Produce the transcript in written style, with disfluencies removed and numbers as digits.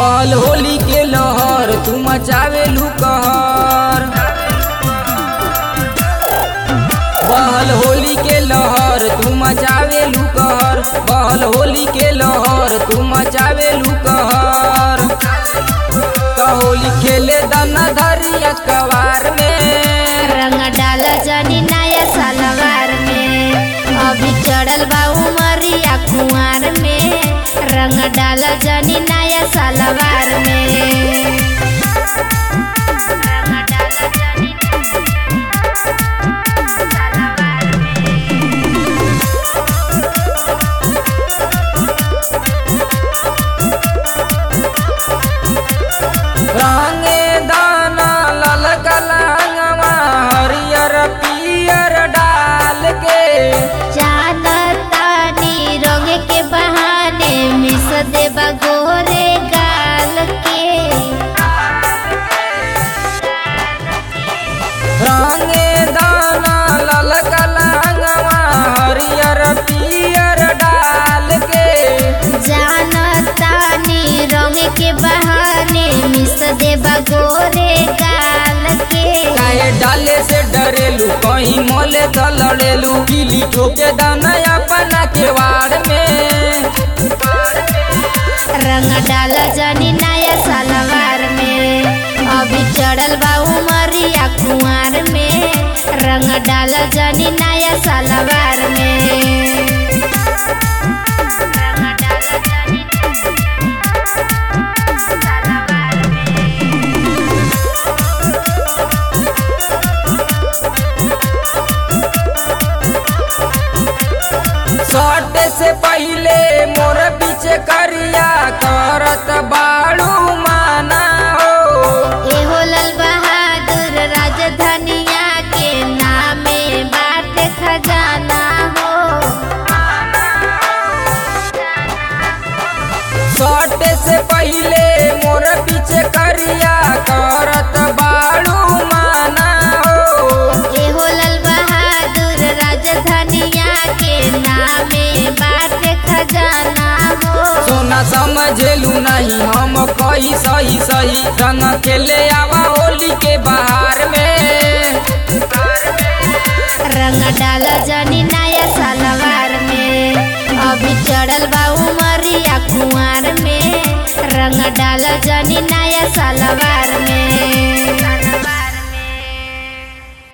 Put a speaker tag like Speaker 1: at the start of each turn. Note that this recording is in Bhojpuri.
Speaker 1: बहल होली के लहर तू मचावेलू कहर। बहल होली के लहर तू मचावेलू कहर। बहल होली के लहर तू मचावेलू कहर। होली खेले दाना धरिया कवार में
Speaker 2: रंग डाला जानी नया सालवार में। अभी चढ़ल बा उमरिया कुंवार में। रंग डाला जानी नया सालवार में।
Speaker 1: रंगे दाना लाल कलंगवा हरियर पियर डाल के
Speaker 2: जानतानी रंग के बहाने मिस देबा गोरे गाल के।
Speaker 1: रंगे दाना लाल कलंगवा हरियर पियर डाल के
Speaker 2: जानतानी रंग के बहाने मिस देबा गोरे गाल के।
Speaker 1: काहे डाले से डरेलू कहीं मोले तो लड़ेलू गिली ठोके दाना अपना के वाड़ में।
Speaker 2: रंग डाला जानी नया सालवार में। अभी चढ़ल बा उमरिया कुंवार में। रंग डाला जानी नया सालवार में।
Speaker 1: सटे से पहले मोर पीछे करिया करत बाड़ू माना हो।
Speaker 2: एहो लाल बहादुर राजधानिया के नामे बाट खजाना हो।
Speaker 1: सटे से पहले मोर पीछे करिया करत बाड़ू माना हो।
Speaker 2: एहो लाल बहादुर राजधानिया के नामे बाट खजाना हो।
Speaker 1: सोना समझेलू नहीं हम कही सही सही रंग खेले आवा होली के बाहर में।
Speaker 2: रंग डाला जानी नया सालवार में। अभी चढ़ल बा उमरिया कुंवार में। रंग डाला जानी नया सालवार